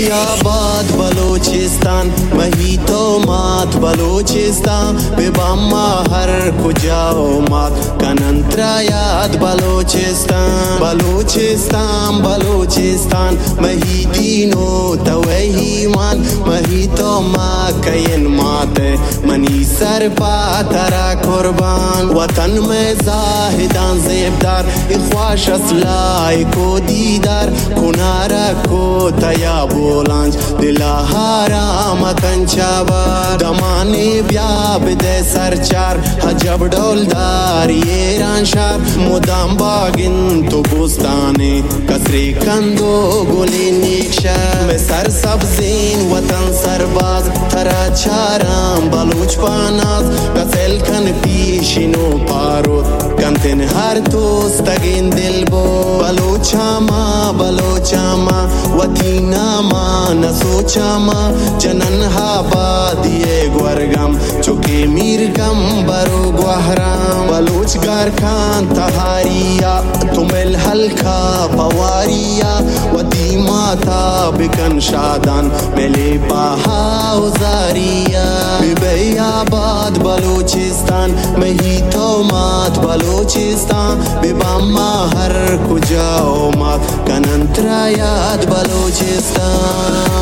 आबाद बलोचिस्तान महीतो मात बलोचिस्तान बेबामा हर कुजाओ मात कनंत्रायात बलोचिस्तान बलोचिस्तान बलोचिस्तान महीदीनो तवहीमान महीतो मा कयन माते मनी सर पातरा कुर्बान वतन में जाहिदान ज़ेबदार इख्वाश असलाई को दीदार कुनारा को तया बोलांज दिला हाराम कंचाबार दमाने ब्याब दे सरचार हजब डोलदार ये रांशार मुदाम बागिन तो बुस्ताने कसरे कंदो गोली नीक्षा में सर सब्जीन वतन सरबाज थरा चाराम बलूच पानाज कसेल कन पीशिनो पारो कंतिन हर तोस तगिन दिलबो बलोचामा बलोचामा वतीना मा नसोचामा जनन हाबादिये ग्वरगम चुके मीरगम बरो ग्वहराम बलोच गारखान तहारिया तुमिल हल्का पवारिया वती माता बिकन शादान मेले बाहा उजारिया बिबैयाबाद बलोचिस्तान महीतो मात बलोचिस्तान बिबामा हर कुजाओ मात कनंत्रायात बलोचिस्तान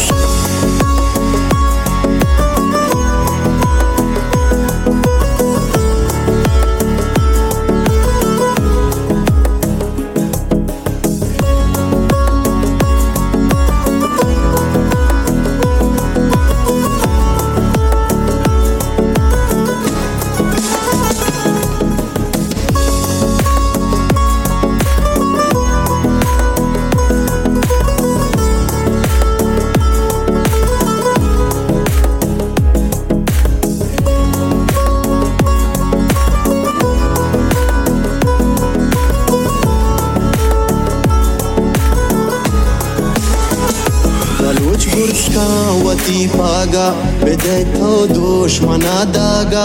वती पागा बेदतो दुश्मना दागा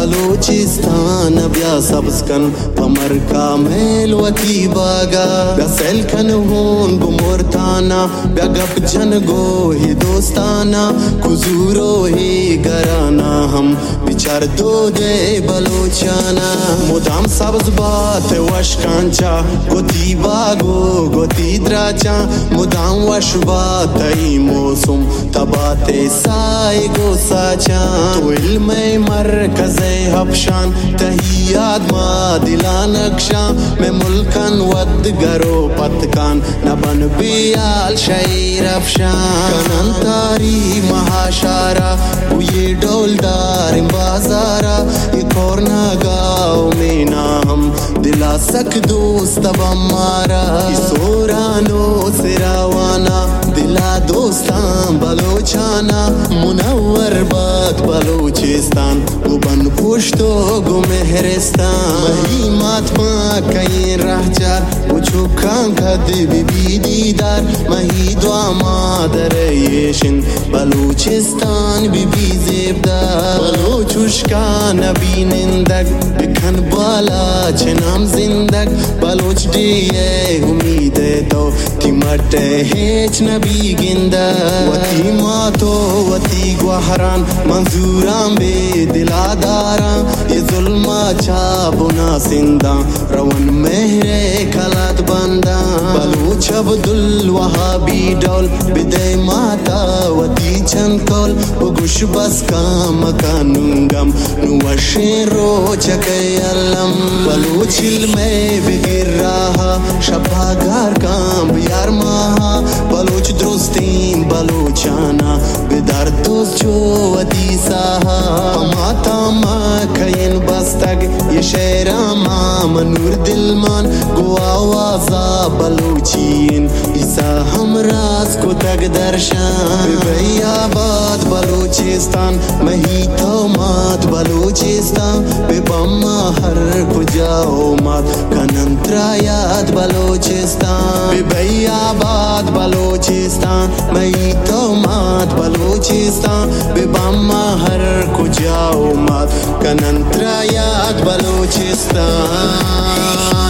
बलोचिस्तान ब्या सबस्कन पमर का मेल वती बागा गसेल कन होन बुमोरताना बगप जन गो ही दोस्ताना कुजूरो ही गराना हम विचार दो दे बलोचाना मुदाम सब्ज बात वशकांचा गोती बागो गोती द्राचा मुदाम वश बात ई मौसम तबाते साए गो साचा तो इल्म मरकज़ हबशान तहियात मा दिला नक्शा में मुल्कन वद गरो पतकान नबन बियाल शैर अफशान कनंतारी महाशारा ये डोलदार बाजारा ये कोरना गाँव में ना हम दिला सक दोस्त बमारा सोरानो सिरावाना दिला दोस्तान बलोचाना मुनव्वर बात बलोचिस्तान उबन पुश्तो गो मेहरिस्तान मही मातमा कहीं रहचार उछो कांका दिबी दीदार मही दुआ मादर येशिन बलोचिस्तान बिबी ज़ेबदार बलोचुश्का नबी निंदक बिखन बाला चनाम जिंदक बलोच दिए उम्मीद तो तिमटे हेच नबी गिंदा वती मातो वती ग्वहरान मंजूरां बे दिलादारा ये जुल्मा चाबुना सिंदा रवन मेहरे खलात बंदा बलूच अब्दुल वहाबी डोल बिदे माता वती चंकोल उगुश बस का मकानुंगम नुवशेरो चकयलम बलूच में बिगिर रहा शबागार काम यार माहा बलूच द्रुस्तीन बलूचाना बिदार दोस्त जो वती साहा माता मा कयन बस्तग ये शेरा मा मनूर दिलमान गो आवाजा बलूचीन ईसा हमराज को तग दर्शान बिबैयाबाद बलूचिस्तान महीतो मात बलूचिस्तान बिबामा हर कुजाओ मात कनंत्रायात बलूचिस्तान बिबैयाबाद बलूचिस्तान महीतो मात बलूचिस्तान बिबामा हर कुजाओ मात कनंत्रायात बलूचिस्तान